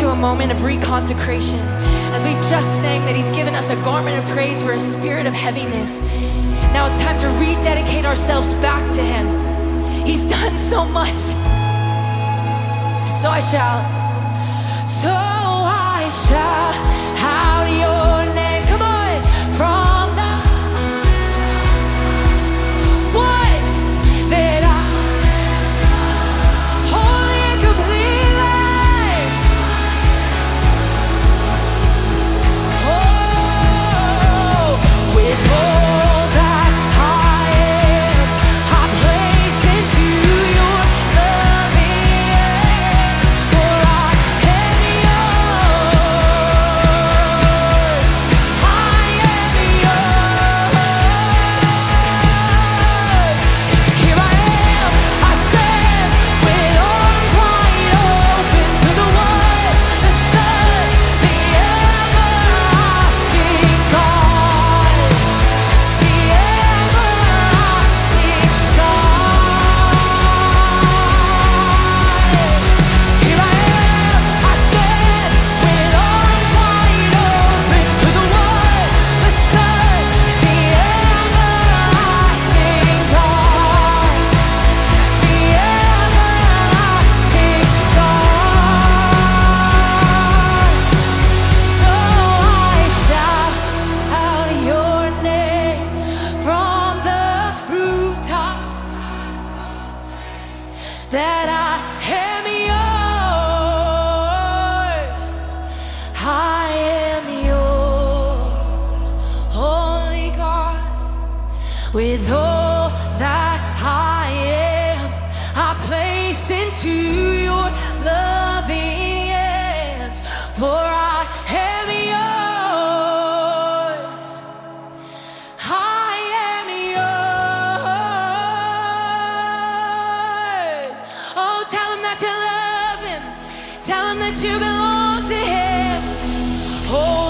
a moment of reconsecration. As we just sang that He's given us a garment of praise for a spirit of heaviness. Now it's time to rededicate ourselves back to Him. He's done so much. So I shout out your name. Come on, from the one that I wholly and completely. Oh, with all that I am, I place into your loving, for I am yours. I am yours. Here I am, I stand with arms wide open to the one, the Son, the everlasting God, the everlasting God. Here I am, I stand with arms wide open to the one, the Son, the everlasting God, the everlasting God. So I shout out your name from the rooftops, that I am yours. I am yours, Holy God. With all that I am, I place into your loving hands, for I am yours. I am yours. Oh, tell Him that you love Him. Tell Him that you belong to Him. Oh,